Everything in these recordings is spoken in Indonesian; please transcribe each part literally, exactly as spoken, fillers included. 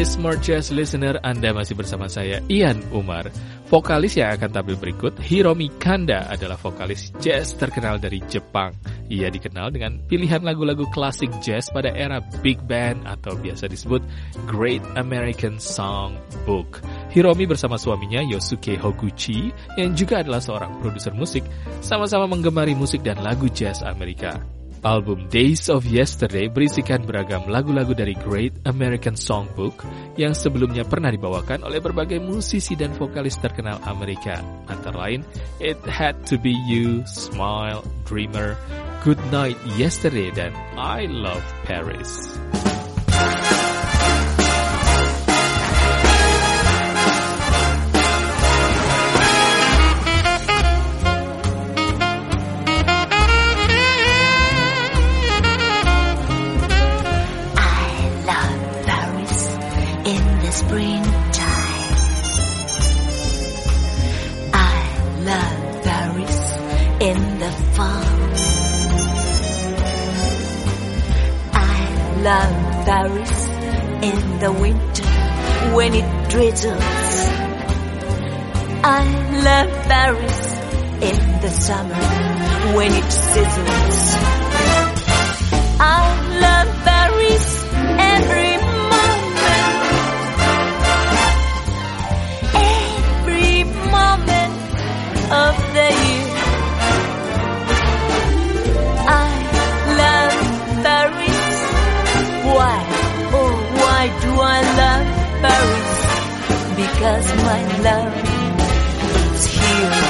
Smart Jazz Listener, Anda masih bersama saya, Ian Umar. Vokalis yang akan tampil berikut, Hiromi Kanda, adalah vokalis jazz terkenal dari Jepang. Ia dikenal dengan pilihan lagu-lagu klasik jazz pada era big band atau biasa disebut Great American Songbook. Hiromi bersama suaminya Yosuke Hoguchi, yang juga adalah seorang produser musik, sama-sama menggemari musik dan lagu jazz Amerika. Album Days of Yesterday berisikan beragam lagu-lagu dari Great American Songbook yang sebelumnya pernah dibawakan oleh berbagai musisi dan vokalis terkenal Amerika. Antara lain, It Had to Be You, Smile, Dreamer, Good Night Yesterday, dan I Love Paris. Springtime. I love Paris in the fall. I love Paris in the winter when it drizzles. I love Paris in the summer when it sizzles. I love Paris every of the year. I love Paris. Why, oh why do I love Paris? Because my love is here.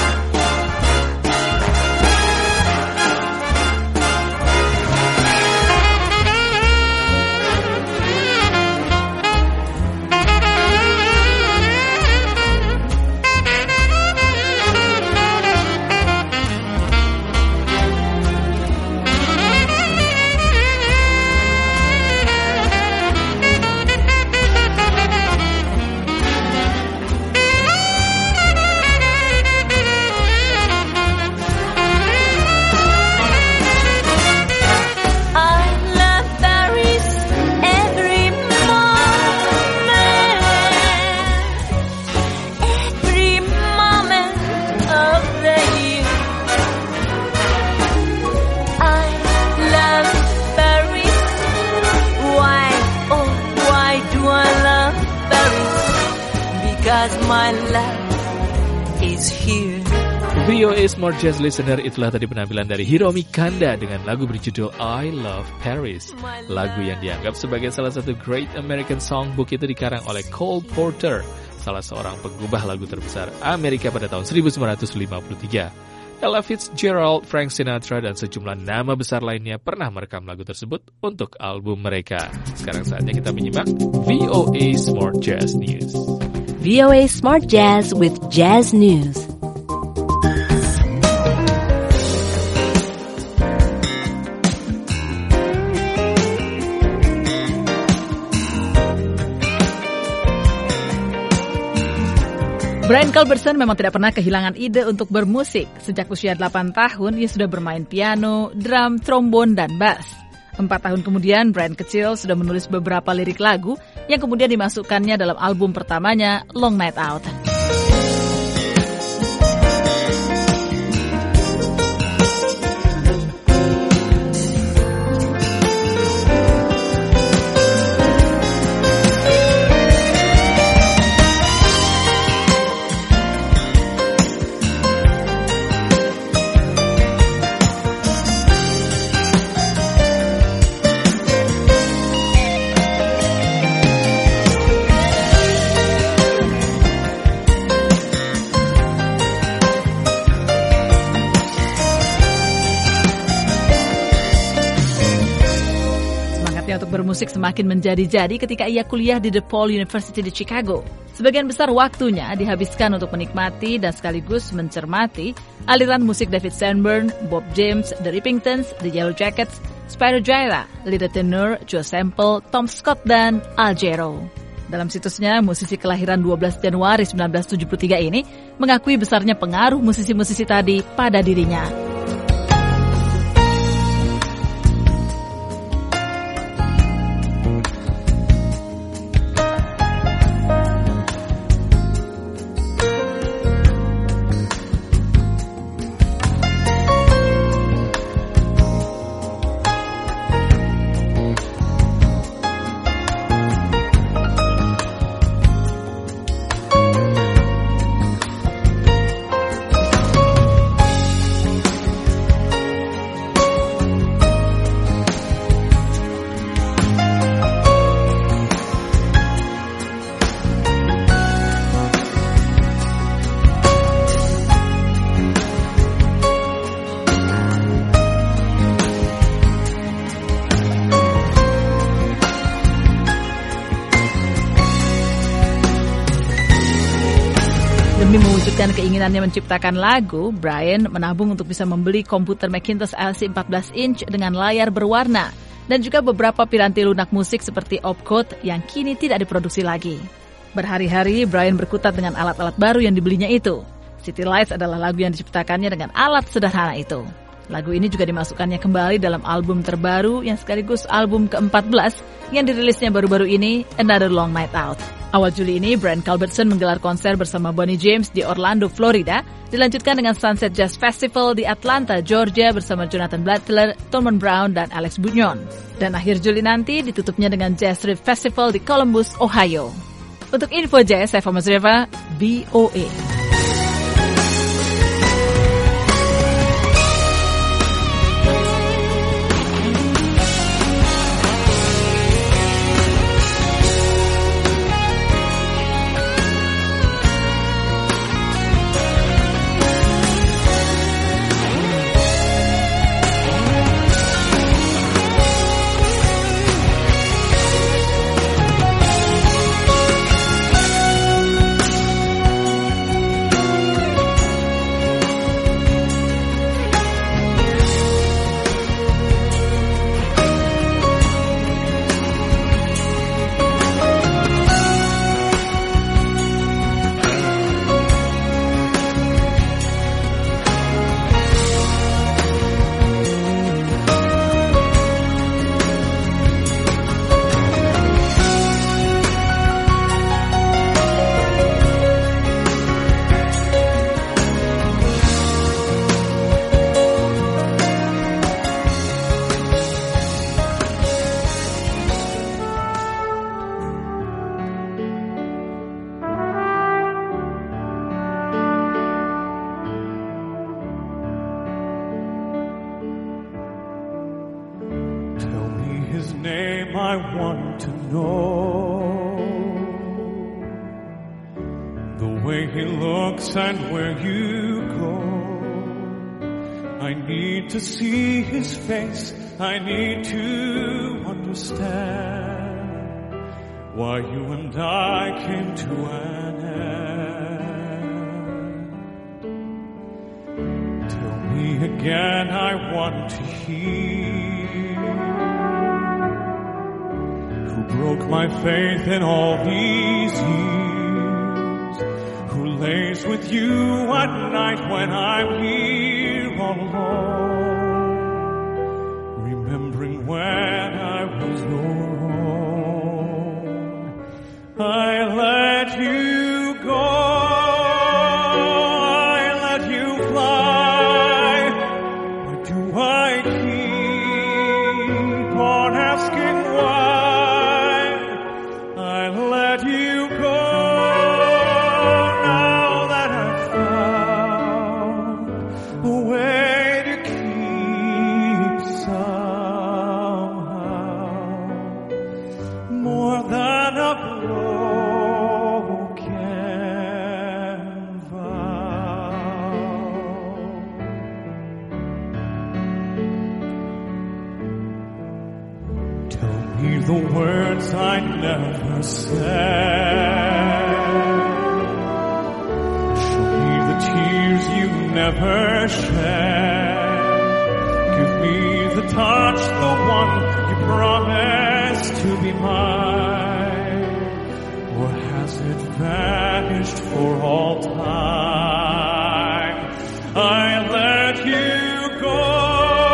V O A Smart Jazz Listener, itulah tadi penampilan dari Hiromi Kanda dengan lagu berjudul I Love Paris. Lagu yang dianggap sebagai salah satu Great American Songbook itu dikarang oleh Cole Porter, salah seorang pengubah lagu terbesar Amerika pada tahun seribu sembilan ratus lima puluh tiga. Ella Fitzgerald, Frank Sinatra, dan sejumlah nama besar lainnya pernah merekam lagu tersebut untuk album mereka. Sekarang saatnya kita menyimak V O A Smart Jazz News. V O A Smart Jazz with Jazz News. Brian Culbertson memang tidak pernah kehilangan ide untuk bermusik. Sejak usia delapan tahun, ia sudah bermain piano, drum, trombon, dan bass. Empat tahun kemudian, Brian kecil sudah menulis beberapa lirik lagu yang kemudian dimasukkannya dalam album pertamanya, Long Night Out. Bermusik semakin menjadi-jadi ketika ia kuliah di DePaul University di Chicago. Sebagian besar waktunya dihabiskan untuk menikmati dan sekaligus mencermati aliran musik David Sanborn, Bob James, The Rippingtons, The Yellow Jackets, Spyro Gyra, Leader Tenor, Joe Sample, Tom Scott, dan Al Jarreau. Dalam situsnya, musisi kelahiran dua belas Januari seribu sembilan ratus tujuh puluh tiga ini mengakui besarnya pengaruh musisi-musisi tadi pada dirinya. mewujudkan keinginannya menciptakan lagu, Brian menabung untuk bisa membeli komputer Macintosh L C empat belas inch dengan layar berwarna dan juga beberapa piranti lunak musik seperti opcode yang kini tidak diproduksi lagi. Berhari-hari Brian berkutat dengan alat-alat baru yang dibelinya itu. City Lights adalah lagu yang diciptakannya dengan alat sederhana itu. Lagu ini juga dimasukkannya kembali dalam album terbaru yang sekaligus album keempat belas yang dirilisnya baru-baru ini, Another Long Night Out. Awal Juli ini, Brian Culbertson menggelar konser bersama Bonnie James di Orlando, Florida, dilanjutkan dengan Sunset Jazz Festival di Atlanta, Georgia bersama Jonathan Blatler, Thurman Brown, dan Alex Bugnon. Dan akhir Juli nanti ditutupnya dengan Jazz Riff Festival di Columbus, Ohio. Untuk Info Jazz, saya Fama Zreva, V O A. And where you go, I need to see his face. I need to understand why you and I came to an end. Tell me again, I want to hear who broke my faith in all these years. Lays with you at night when I'm here all alone, remembering when I was your own. I let you go, I let you fly. Why do I keep on asking why? I let you go. The words I never said. Show me the tears you never shed. Give me the touch, the one you promised to be mine. Or has it vanished for all time? I let you go.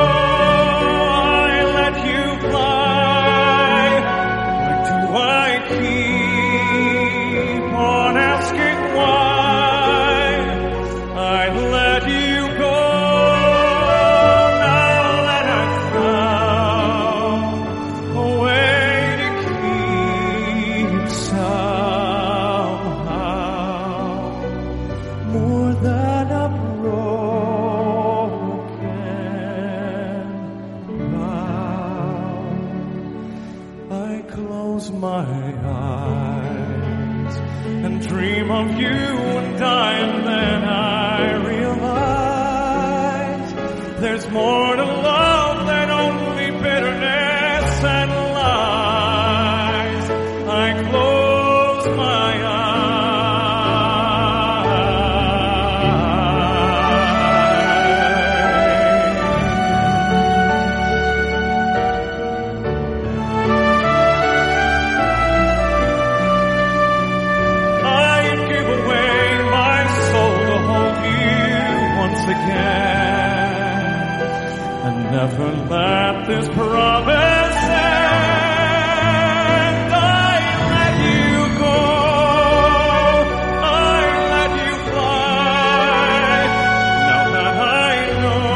There's more to love than only bitterness and lies. I close my never let this promise end. I let you go, I let you fly. Now that I know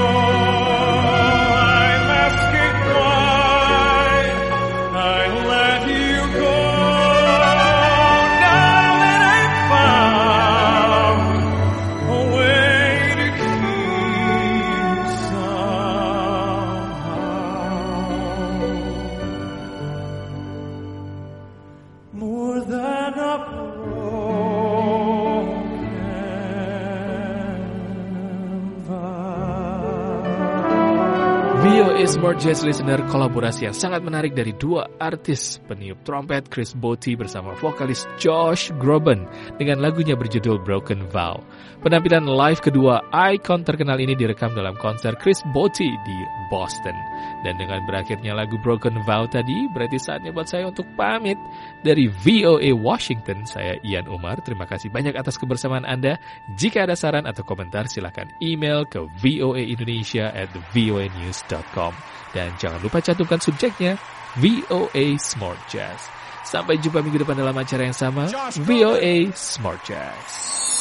I'm asking why, I let you go. Now that I've found a way to keep somehow. More than a broken vow. V O A Smart Jazz Listener, kolaborasi yang sangat menarik dari dua artis peniup trompet Chris Botti bersama vokalis Josh Groban dengan lagunya berjudul Broken Vow. Penampilan live kedua ikon terkenal ini direkam dalam konser Chris Botti di Boston. Dan dengan berakhirnya lagu Broken Vow tadi, berarti saatnya buat saya untuk pamit. Dari V O A Washington, saya Ian Umar. Terima kasih banyak atas kebersamaan Anda. Jika ada saran atau komentar, silakan email ke voaindonesia at voanews dot com. Dan jangan lupa cantumkan subjeknya, V O A Smart Jazz. Sampai jumpa minggu depan dalam acara yang sama, V O A Smart Jazz.